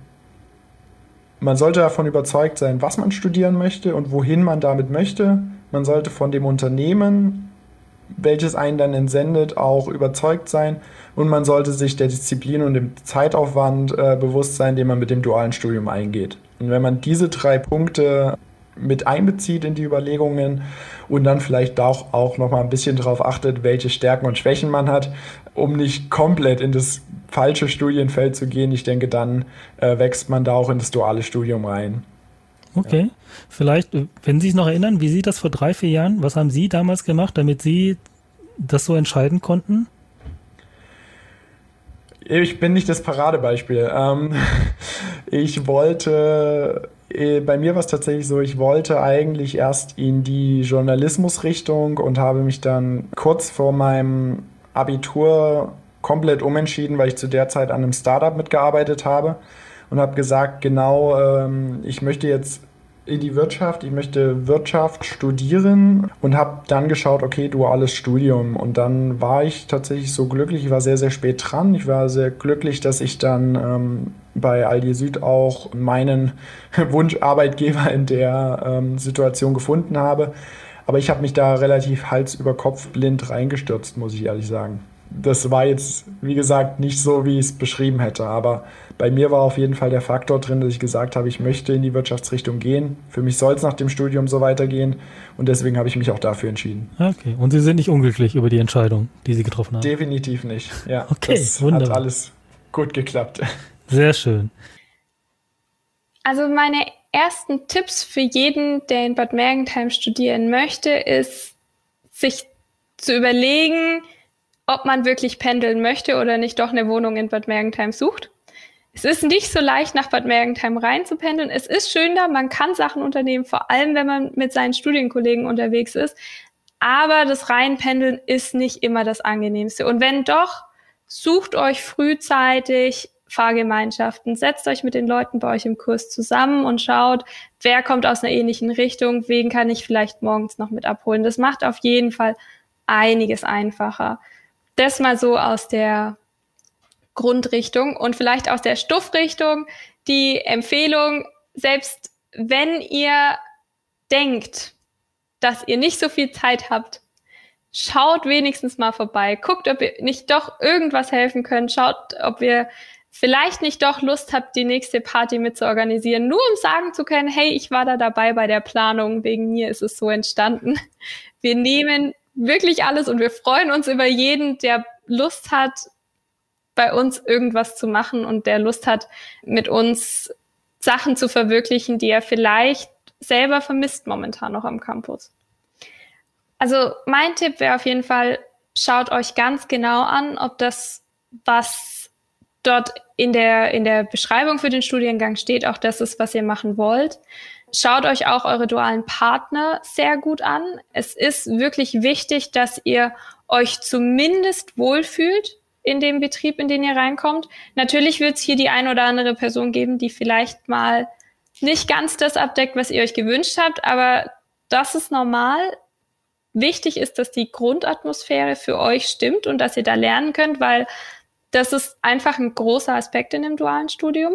C: man sollte davon überzeugt sein, was man studieren möchte und wohin man damit möchte. Man sollte von dem Unternehmen, welches einen dann entsendet, auch überzeugt sein. Und man sollte sich der Disziplin und dem Zeitaufwand bewusst sein, den man mit dem dualen Studium eingeht. Und wenn man diese 3 Punkte mit einbezieht in die Überlegungen und dann vielleicht auch noch mal ein bisschen darauf achtet, welche Stärken und Schwächen man hat, um nicht komplett in das falsche Studienfeld zu gehen, ich denke, dann wächst man da auch in das duale Studium rein.
A: Okay, vielleicht, wenn Sie sich noch erinnern, wie sieht das vor 3-4 Jahren? Was haben Sie damals gemacht, damit Sie das so entscheiden konnten?
C: Ich bin nicht das Paradebeispiel. Bei mir war es tatsächlich so, ich wollte eigentlich erst in die Journalismusrichtung und habe mich dann kurz vor meinem Abitur komplett umentschieden, weil ich zu der Zeit an einem Startup mitgearbeitet habe und habe gesagt, genau, ich möchte jetzt in die Wirtschaft, ich möchte Wirtschaft studieren und habe dann geschaut, okay, duales Studium. Und dann war ich tatsächlich so glücklich, ich war sehr, sehr spät dran. Ich war sehr glücklich, dass ich dann bei Aldi Süd auch meinen Wunscharbeitgeber in der Situation gefunden habe. Aber ich habe mich da relativ Hals über Kopf blind reingestürzt, muss ich ehrlich sagen. Das war jetzt, wie gesagt, nicht so, wie ich es beschrieben hätte. Aber bei mir war auf jeden Fall der Faktor drin, dass ich gesagt habe, ich möchte in die Wirtschaftsrichtung gehen. Für mich soll es nach dem Studium so weitergehen. Und deswegen habe ich mich auch dafür entschieden.
A: Okay, und Sie sind nicht unglücklich über die Entscheidung, die Sie getroffen haben?
C: Definitiv nicht. Ja,
A: okay,
C: das
A: wunderbar.
C: Hat alles gut geklappt.
A: Sehr schön.
B: Also meine ersten Tipps für jeden, der in Bad Mergentheim studieren möchte, ist, sich zu überlegen, ob man wirklich pendeln möchte oder nicht doch eine Wohnung in Bad Mergentheim sucht. Es ist nicht so leicht, nach Bad Mergentheim rein zu pendeln. Es ist schön da, man kann Sachen unternehmen, vor allem wenn man mit seinen Studienkollegen unterwegs ist. Aber das Reinpendeln ist nicht immer das Angenehmste. Und wenn doch, sucht euch frühzeitig Fahrgemeinschaften, setzt euch mit den Leuten bei euch im Kurs zusammen und schaut, wer kommt aus einer ähnlichen Richtung, wen kann ich vielleicht morgens noch mit abholen. Das macht auf jeden Fall einiges einfacher. Das mal so aus der Grundrichtung und vielleicht aus der Stoffrichtung die Empfehlung, selbst wenn ihr denkt, dass ihr nicht so viel Zeit habt, schaut wenigstens mal vorbei, guckt, ob ihr nicht doch irgendwas helfen könnt, schaut, ob ihr vielleicht nicht doch Lust habt, die nächste Party mit zu organisieren, nur um sagen zu können, hey, ich war da dabei bei der Planung, wegen mir ist es so entstanden. Wir nehmen wirklich alles und wir freuen uns über jeden, der Lust hat, bei uns irgendwas zu machen und der Lust hat, mit uns Sachen zu verwirklichen, die er vielleicht selber vermisst momentan noch am Campus. Also mein Tipp wäre auf jeden Fall, schaut euch ganz genau an, ob das, was dort in der Beschreibung für den Studiengang steht, auch das ist, was ihr machen wollt. Schaut euch auch eure dualen Partner sehr gut an. Es ist wirklich wichtig, dass ihr euch zumindest wohlfühlt in dem Betrieb, in den ihr reinkommt. Natürlich wird es hier die ein oder andere Person geben, die vielleicht mal nicht ganz das abdeckt, was ihr euch gewünscht habt, aber das ist normal. Wichtig ist, dass die Grundatmosphäre für euch stimmt und dass ihr da lernen könnt, weil das ist einfach ein großer Aspekt in dem dualen Studium.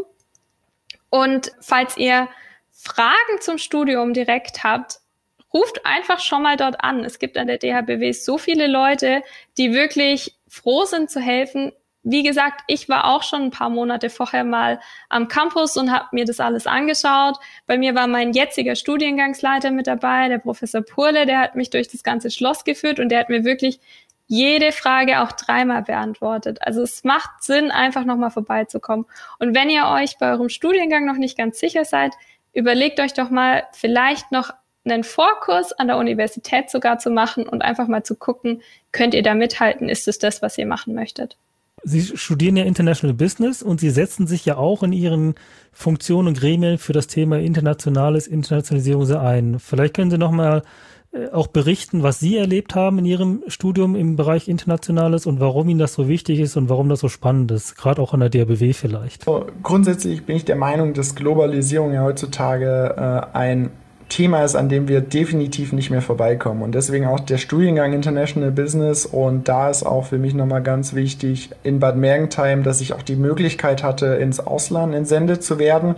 B: Und falls ihr Fragen zum Studium direkt habt, ruft einfach schon mal dort an. Es gibt an der DHBW so viele Leute, die wirklich froh sind zu helfen. Wie gesagt, ich war auch schon ein paar Monate vorher mal am Campus und habe mir das alles angeschaut. Bei mir war mein jetziger Studiengangsleiter mit dabei, der Professor Purle, der hat mich durch das ganze Schloss geführt und der hat mir wirklich jede Frage auch 3-mal beantwortet. Also es macht Sinn, einfach nochmal vorbeizukommen. Und wenn ihr euch bei eurem Studiengang noch nicht ganz sicher seid, überlegt euch doch mal, vielleicht noch einen Vorkurs an der Universität sogar zu machen und einfach mal zu gucken, könnt ihr da mithalten, ist es das, was ihr machen möchtet?
A: Sie studieren ja International Business und Sie setzen sich ja auch in Ihren Funktionen und Gremien für das Thema Internationalisierung sehr ein. Vielleicht können Sie noch mal auch berichten, was Sie erlebt haben in Ihrem Studium im Bereich Internationales und warum Ihnen das so wichtig ist und warum das so spannend ist, gerade auch an der DHBW vielleicht.
C: Grundsätzlich bin ich der Meinung, dass Globalisierung ja heutzutage ein Thema ist, an dem wir definitiv nicht mehr vorbeikommen. Und deswegen auch der Studiengang International Business. Und da ist auch für mich nochmal ganz wichtig in Bad Mergentheim, dass ich auch die Möglichkeit hatte, ins Ausland entsendet zu werden.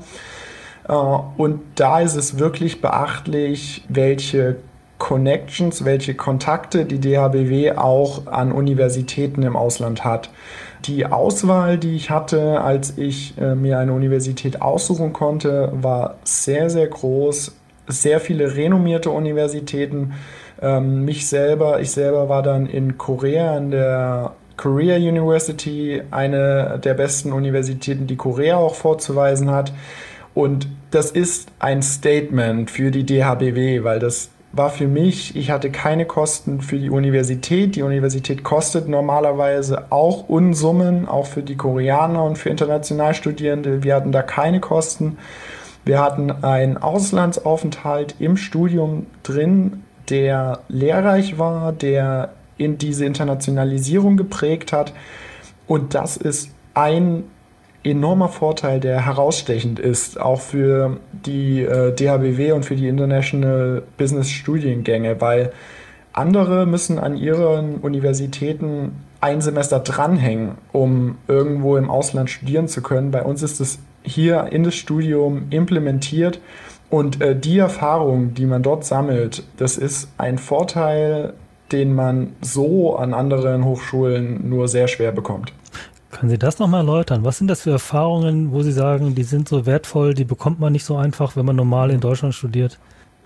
C: Und da ist es wirklich beachtlich, welche Connections, welche Kontakte die DHBW auch an Universitäten im Ausland hat. Die Auswahl, die ich hatte, als ich mir eine Universität aussuchen konnte, war sehr, sehr groß. Sehr viele renommierte Universitäten. Ich selber war dann in Korea an der Korea University, eine der besten Universitäten, die Korea auch vorzuweisen hat. Und das ist ein Statement für die DHBW, weil das war für mich, ich hatte keine Kosten für die Universität. Die Universität kostet normalerweise auch Unsummen, auch für die Koreaner und für Internationalstudierende. Wir hatten da keine Kosten. Wir hatten einen Auslandsaufenthalt im Studium drin, der lehrreich war, der in diese Internationalisierung geprägt hat. Und das ist ein enormer Vorteil, der herausstechend ist, auch für die DHBW und für die International Business Studiengänge, weil andere müssen an ihren Universitäten ein Semester dranhängen, um irgendwo im Ausland studieren zu können. Bei uns ist es hier in das Studium implementiert und die Erfahrung, die man dort sammelt, das ist ein Vorteil, den man so an anderen Hochschulen nur sehr schwer bekommt.
A: Können Sie das nochmal erläutern? Was sind das für Erfahrungen, wo Sie sagen, die sind so wertvoll, die bekommt man nicht so einfach, wenn man normal in Deutschland studiert?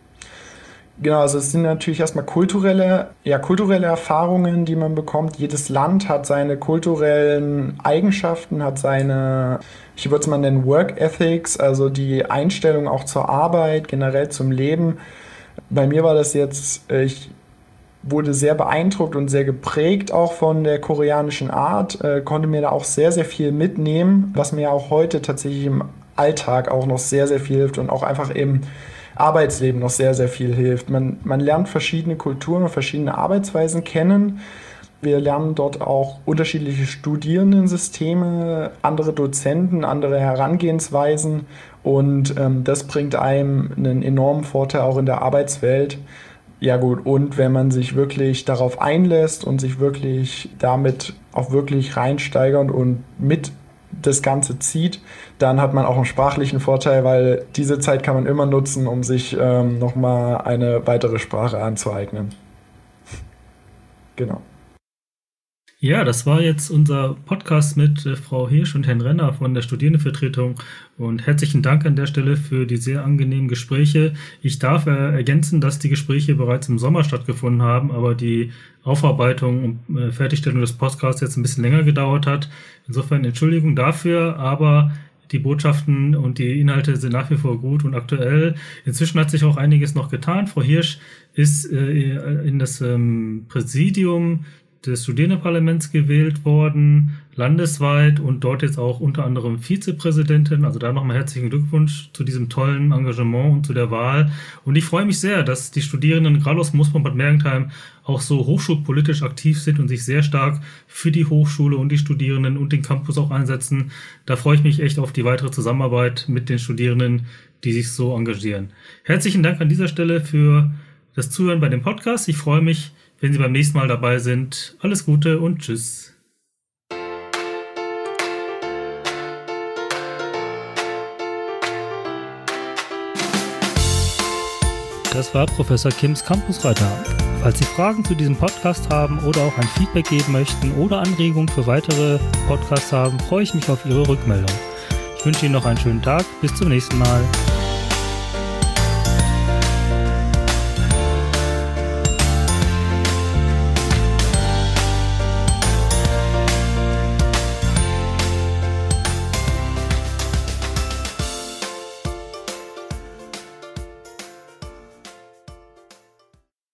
C: Genau, also es sind natürlich erstmal kulturelle Erfahrungen, die man bekommt. Jedes Land hat seine kulturellen Eigenschaften, hat seine, ich würde es mal nennen, Work Ethics, also die Einstellung auch zur Arbeit, generell zum Leben. Bei mir war das jetzt, ich wurde sehr beeindruckt und sehr geprägt auch von der koreanischen Art, konnte mir da auch sehr, sehr viel mitnehmen, was mir auch heute tatsächlich im Alltag auch noch sehr, sehr viel hilft und auch einfach im Arbeitsleben noch sehr, sehr viel hilft. Man lernt verschiedene Kulturen und verschiedene Arbeitsweisen kennen. Wir lernen dort auch unterschiedliche Studierendensysteme, andere Dozenten, andere Herangehensweisen und das bringt einem einen enormen Vorteil auch in der Arbeitswelt. Ja gut, und wenn man sich wirklich darauf einlässt und sich wirklich damit auch wirklich reinsteigert und mit das Ganze zieht, dann hat man auch einen sprachlichen Vorteil, weil diese Zeit kann man immer nutzen, um sich nochmal eine weitere Sprache anzueignen. Genau.
A: Ja, das war jetzt unser Podcast mit Frau Hirsch und Herrn Renner von der Studierendenvertretung und herzlichen Dank an der Stelle für die sehr angenehmen Gespräche. Ich darf ergänzen, dass die Gespräche bereits im Sommer stattgefunden haben, aber die Aufarbeitung und Fertigstellung des Podcasts jetzt ein bisschen länger gedauert hat. Insofern Entschuldigung dafür, aber die Botschaften und die Inhalte sind nach wie vor gut und aktuell. Inzwischen hat sich auch einiges noch getan. Frau Hirsch ist in das Präsidium des Studierendenparlaments gewählt worden, landesweit und dort jetzt auch unter anderem Vizepräsidentin. Also da nochmal herzlichen Glückwunsch zu diesem tollen Engagement und zu der Wahl. Und ich freue mich sehr, dass die Studierenden gerade aus Moosbrunn und Bad Mergentheim auch so hochschulpolitisch aktiv sind und sich sehr stark für die Hochschule und die Studierenden und den Campus auch einsetzen. Da freue ich mich echt auf die weitere Zusammenarbeit mit den Studierenden, die sich so engagieren. Herzlichen Dank an dieser Stelle für das Zuhören bei dem Podcast. Ich freue mich, wenn Sie beim nächsten Mal dabei sind. Alles Gute und tschüss. Das war Professor Kims Campusreiter. Falls Sie Fragen zu diesem Podcast haben oder auch ein Feedback geben möchten oder Anregungen für weitere Podcasts haben, freue ich mich auf Ihre Rückmeldung. Ich wünsche Ihnen noch einen schönen Tag. Bis zum nächsten Mal.